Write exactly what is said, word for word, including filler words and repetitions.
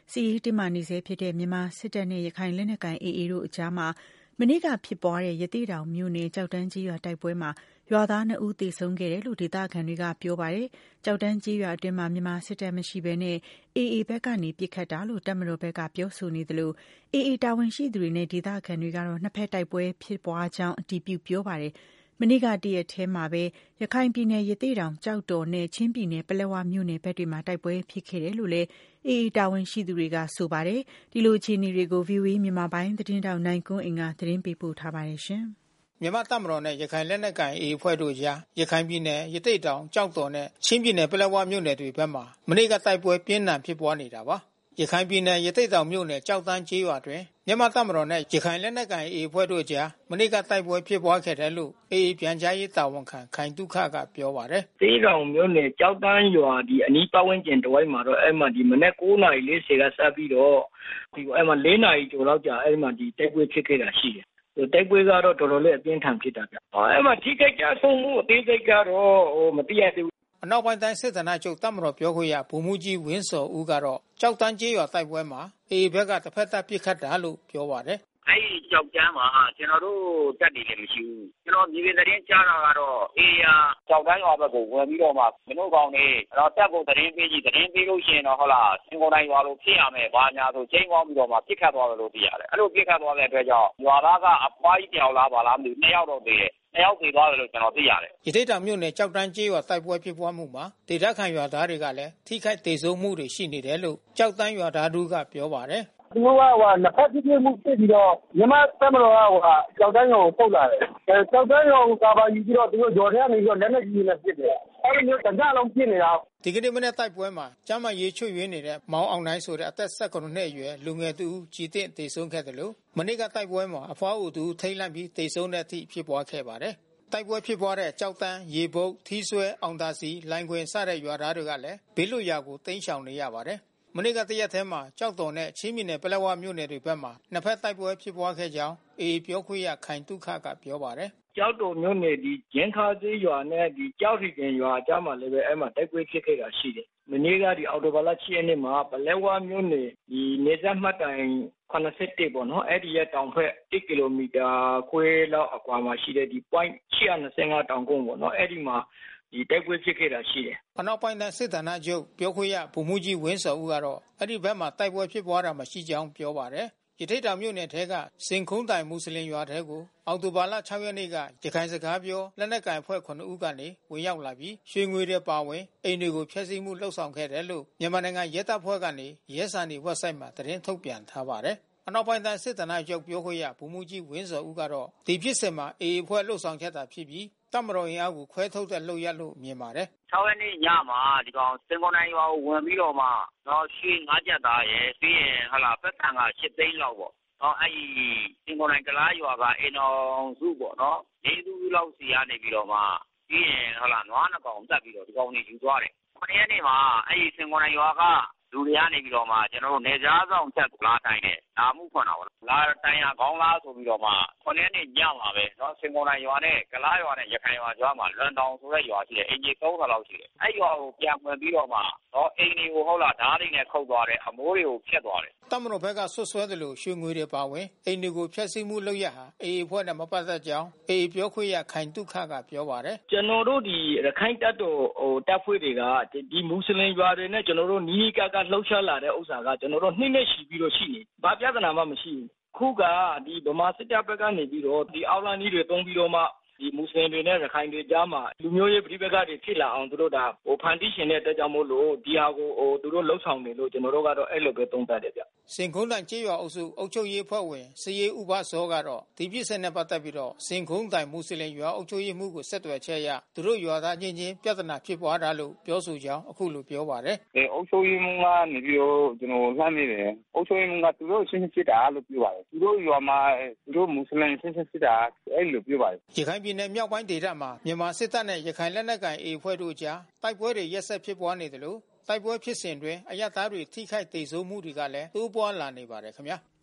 စစ်ရေးတင်းမာနေဆဲဖြစ်တဲ့မြန်မာစစ်တပ်နဲ့ရခိုင်လက်နက်ကိုင် အေအေ တို့အကြားမှာမနေ့ကဖြစ်ပွားတဲ့ရသေ့တောင်မြို့နယ်ကျောက်တန်းကျေးရွာတိုက်ပွဲမှာရွာသားနှစ်ဦးသေဆုံးခဲ့တယ်လို့ဒေသခံတွေကပြောပါတယ်။ကျောက်တန်းကျေးရွာအတွင်းမှာမြန်မာစစ်တပ်မရှိဘဲနဲ့ အေအေ ဘက်ကနေပစ်ခတ်တာလို့တပ်မတော်ဘက်ကပြောဆိုနေသလို အေအေ တာဝန်ရှိသူတွေနဲ့ဒေသခံတွေကတော့နှစ်ဖက်တိုက်ပွဲဖြစ်ပွားကြောင်းအတည်ပြုပြောပါတယ်။မနေ့ကတရက်ထဲမှာပဲရခိုင်ပြည်နယ်ရသေ့တောင်ကျောက်တော်နဲ့ချင်းပြည်နယ်ပလက်ဝမြို့နယ်ဘက်တွေမှာတိုက်ပွဲဖြစ်ခဲ့တယ်လို့လည်းအေအေတာဝန်ရှိသူတွေကဆိုပါတယ်။ဒီလိုအခြေအနေတွေကို ဗွီအိုအေမြန်မာပိုင်းသတင်းထောက်နိုင်ကွန်းအိမ်ကသတင်းပေးပို့ထားပါတယ်ရှင်။မြန်မာတပ်မတော်နဲ့ရခိုင်လက်နက်ကိုင် အေအေ အဖွဲ့တို့အကြားရခိုင်ပြည်နယ်ရသေ့တောင်ကျောက်တော်နဲ့ချင်းပြည်နယ်ပလက်ဝမြို့နယ်တွေဘက်မှာမနေ့ကတိုက်ပွဲပြင်းထန်ဖြစ်ပွားနေတာပါ။ရခိုင်ပြည်နယ်ရသေ့တောင်မြို့နယ်ကျောက်တန်းကျေးရွာတွင်မြန်မာတပ်မတော်နဲ့ရခိုင်လက်နက်ကိုင် အေအေ အဖွဲ့တို့အကြားမနေ့ကတိုက်ပွဲဖြစ်ပွားခဲ့တယ်လို့ အေအေ ပြန်ကြားရေးတာဝန်ခံခိုင်သုခကပြောပါတယ်။သေ့တောင်မြို့နယ်ကျောက်တန်းရွာဒီအနီးပတ်ဝန်းကျင်တဝိုက်မှာတော့အဲ့မှာဒီမနေ့ကိုးနာရီလေးဆယ်ကစပြီးတော့ဒီအဲ့မှာလေးနာရီကျော်လောက်ကြာအဲ့မှာဒီတိုက်ပွဲဖြစ်ခဲ့တာရှိတယ်။တိုက်ပွဲကတော့တော်တော်လေးအပြင်းထန်ဖြစ်တာဗျ။အဲ့မှာထိခိုက်ကြဆုံးမှုအသေးစိတ်ကတော့ဟိုမသိရသေးဘူး။အနောက်ပိုင်းတိုင်းစစ်ဌာနချုပ်တပ်မတော်ပြောခွင့်ရဗိုလ်မှူးကြီးဝင်းစော်ဦးကတော့ကျောက်တန်းကျေးရွာတိုက်ပွဲမှာအေအေဘက်ကတစ်ဖက်တပ်ပစ်ခတ်တာလို့ပြောပါတယ်။အဲ့ဒီကြောက်တန်းမှာကျွန်တော်တို့တက်နေလည်းမရှိဘူးကျွန်တော်မြေပြင်သတင်းကြားတာကတော့အေးရကြောက်တန်းရွာဘက်ကိုဝင်ပြီးတော့မှမင်းတို့ကောင်နေတော့တက်ကိုသတင်းပေးကြည့်သတင်းပေးလို့ရှိရင်တော့ဟုတ်လားစင်ကုန်တိုင်းရွာလိုဖြစ်ရမယ်ဘာညာဆိုချိန်ပေါင်းပြီးတော့မှပြစ်ခတ်သွားတယ်လို့သိရတယ်အဲ့လိုပြစ်ခတ်သွားတဲ့အတွက်ကြောင့်ရွာသားကအဖွားကြီးတယောက်လားဘာလားမသိဘူးနှစ်ယောက်တော့သေးတယ်တယောက်သေးသွားတယ်လို့ကျွန်တော်သိရတယ်ရသေ့တောင်မြို့နယ်ကြောက်တန်းကျေးရွာတိုက်ပွဲဖြစ်ပွားမှုမှာဒေသခံရွာသားတွေကလည်းထိခိုက်ဒေဆုံးမှုတွေရှိနေတယ်လို့ကြောက်တန်းရွာသားတို့ကပြောပါတယ်သူတို့ကဟိုနှစ်ဖက်ပြည်မှုဖြစ်ပြီးတော့မြန်မာတပ်မတော်ကဟိုကြောက်တန်းရုံကိုပုတ်လာတယ်အဲကြောက်တန်းရုံကိုကာပါယူပြီးတော့သူတို့ဂျော်ထဲကနေပြီးတော့လက်နက်ကြီးနဲ့ပစ်တယ်အဲဒီမျိုးတကြလုံးပစ်နေတာဒီကနေ့မနေ့တိုက်ပွဲမှာကျမ်းမာရေးချွတ်ယွင်းနေတဲ့မောင်အောင်နိုင်ဆိုတဲ့အသက်၁၇နှစ်အရွယ်လူငယ်သူကြည်တင့်တေဆုံးခဲ့တယ်လို့မနေ့ကတိုက်ပွဲမှာအဖွားအိုသူထိတ်လန့်ပြီးတေဆုံးတဲ့အထိဖြစ်ပွားခဲ့ပါတယ်တိုက်ပွဲဖြစ်ပွားတဲ့ကြောက်တန်းရေပုတ်ထီးဆွဲအောင်သာစီလိုင်ခွင်စတဲ့ရွာသားတွေကလည်းဘေးလွတ်ရာကိုတိမ်းရှောင်နေရပါတယ်မနေ့ကတရက်ထဲမှာကြောက်တော်နဲ့ချင်းပြည်နယ်ပလက်ဝမြို့နယ်တွေဘက်မှာနှစ်ဖက်တိုက်ပွဲဖြစ်ပွားခဲ့ကြောင်းအေအေပြောခွင့်ရခိုင်သုခကပြောပါတယ်ကြောက်တော်မြို့နယ်ဒီကျင်းခါသေးရွာနဲ့ဒီကြောက်ထီကျင်ရွာအကြားမှာလည်းပဲအဲ့မှာတိုက်ပွဲဖြစ်ခဲ့တာရှိတယ်။မနေ့ကဒီအော်တိုဘာလ၈ရက်နေ့မှာပလက်ဝမြို့နယ်ဒီနေဆက်မှတ်တိုင်ခုနစ်ဆယ့်တစ်ပေါ့နော်အဲ့ဒီရဲ့တောင်ဘက်တစ်ကီလိုမီတာခွဲလောက်အကွာမှာရှိတဲ့ဒီ point ၈၂၅တောင်ကုန်းပေါ့နော်အဲ့ဒီမှာဒီတိုက်ပွဲဖြစ်ခဲ့တာရှိတယ်။အနောက်ပိုင်းတိုင်းစစ်ဌာနချုပ်ပြောခွင့်ရဗိုလ်မှူးကြီးဝင်းစော်ဦးကတော့အဲ့ဒီဘက်မှာတိုက်ပွဲဖြစ်ပွားတာမရှိကြောင်းပြောပါတယ်။ရသေ့တောင်မြို့နယ်ထဲကစင်ခုံးတိုင်မွတ်စလင်ရွာထဲကိုအောက်တိုဘာလ၆ရက်နေ့ကရခိုင်စကားပြောလက်နက်ကိုင်အဖွဲ့ခုနစ်ဦးကနေဝင်ရောက်လာပြီးရွှေငွေတွေပါဝင်အိမ်တွေကိုဖျက်ဆီးမှုလှုပ်ဆောင်ခဲ့တယ်လို့မြန်မာနိုင်ငံရဲတပ်ဖွဲ့ကနေရဲစံနေ website မှာသတင်းထုတ်ပြန်ထားပါတယ်။အနောက်ပိုင်းတိုင်းစစ်ဌာနချုပ်ပြောခွင့်ရဗိုလ်မှူးကြီးဝင်းစော်ဦးကတော့ဒီဖြစ်စဉ်မှာအေအေအဖွဲ့လှုပ်ဆောင်ချက်တာဖြစ်ပြီးတပ်မတော်ရင်အားကိုခွဲထုတ်တဲ့လုပ်ရလို့မြင်ပါတယ်။၆ရက်နေ့ညမှာဒီကောင်စင်ကုန်တိုင်းရွာကိုဝင်ပြီးတော့မှတော့ရွှေငါးကျပ်သားရယ်ပြီးရင်ဟလာဖက်ဆန်က၈သိန်းလောက်ပေါ့။တော့အဲ့ဒီစင်ကုန်တိုင်းကလားရွာကအိမ်တော်စုပေါ့နော်။လေးသူလောက်စီကနေပြီးတော့မှပြီးရင်ဟလာနွားနှကောင်တက်ပြီးတော့ဒီကောင်တွေယူသွားတယ်။ခုနှစ်ရက်နေ့မှာအဲ့ဒီစင်ကုန်တိုင်းရွာကလူတွေကနေပြီးတော့မှကျွန်တော်တို့နေကြားဆောင်ချက်လာတိုင်းနဲ့ဒါမှုခွန်တာပေါ့လာတိုင်းရခေါင်းလားဆိုပြီးတော့မှခုနှစ်ရက်နေ့ညမှာပဲเนาะစင်ကုန်တိုင်းရွာနဲ့ကလားရွာနဲ့ရခိုင်ရွာကြားမှာလွန်တောင်ဆိုတဲ့ရွာရှိတယ်အင်ဂျီ၃၀လောက်ရှိတယ်အဲ့ရွာကိုပြန်ဝင်ပြီးတော့မှเนาะအိမ်တွေကိုဟုတ်လားဓာတ်တွေနဲ့ခုတ်သွားတယ်အမိုးတွေကိုဖျက်သွားတယ်တပ်မတော်ဘက်ကဆွဆွဲတယ်လို့ရွှေငွေတွေပါဝင်အိမ်တွေကိုဖျက်ဆီးမှုလုပ်ရဟာအေအေဖွဲ့နဲ့မပတ်သက်ကြောင်းအေအေပြောခွင့်ရခိုင်တုခကပြောပါတယ်ကျွန်တော်တို့ဒီရခိုင်တပ်တော်ဟိုတပ်ဖွဲ့တွေကဒီမွတ်စလင်ရွာတွေနဲ့ကျွန်တော်တို့နီးနီးကပ်ကပ်လှုပ်ရှားလာတဲ့ဥစ္စာကကျွန်တော်တို့နှိမ့်နဲ့ရှိပြီးတော့ရှိနေဘာပြဿနာမှမရှိဘူးခုကဒီဗမာစစ်တပ်ဘက်ကနေပြီးတော့ဒီအောက်လန်ကြီးတွေတုံးပြီးတော့မှဒီမွတ်စလင်တွေနဲ့ရခိုင်တွေကြားမှာလူမျိုးရေးပြည်ပကတွေဖြစ်လာအောင်သူတို့ဒါဟိုဖန်တီးရှင်တဲ့အတွက်ကြောင့်မို့လို့ဒီဟာကိုဟိုသူတို့လှုပ်ဆောင်နေလို့ကျွန်တော်တို့ကတော့အဲ့လိုပဲသုံးသပ်တယ်ဗျစင်ခုံးတိုင်ကျေးရွာအုပ်စုအုပ်ချုပ်ရေးအဖွဲ့ဝင်စရေးဥပစောကတော့ဒီပြစ်စက်နဲ့ပတ်သက်ပြီးတော့စင်ခုံးတိုင်မွတ်စလင်ရွာအုပ်ချုပ်ရေးမှုကိုဆက်သွယ်ချက်ရသူတို့ရွာသားချင်းချင်းပြဿနာဖြစ်ပွားတာလို့ပြောဆိုကြောင်းအခုလိုပြောပါတယ်အဲအုပ်ချုပ်ရေးမှုကနေပြီးတော့ကျွန်တော်လှမ်းနေတယ်အုပ်ချုပ်ရေးမှုကသူတို့ရှင်းရှင်းဖြစ်တာလို့ပြောပါတယ်သူတို့ရွာမှာသူတို့မွတ်စလင်ရှင်းရှင်းဖြစ်တာအဲ့လိုပြောပါတယ်ရခိုင်ပြည်နယ်မြောက်ပိုင်းဒေသမှာမြန်မာစစ်တပ်နဲ့ရခိုင်လက်နက်ကိုင်အေအဖွဲ့တို့ကြားတိုက်ပွဲတွေရက်ဆက်ဖြစ်ပွားနေတယ်လို့တိုက်ပွဲဖြစ်စဉ်တွင်အရသားတွေထိခိုက်ဒေဆုံးမှုတွေကလည်းတိုးပွားလာနေပါတယ်ခင်ဗျာ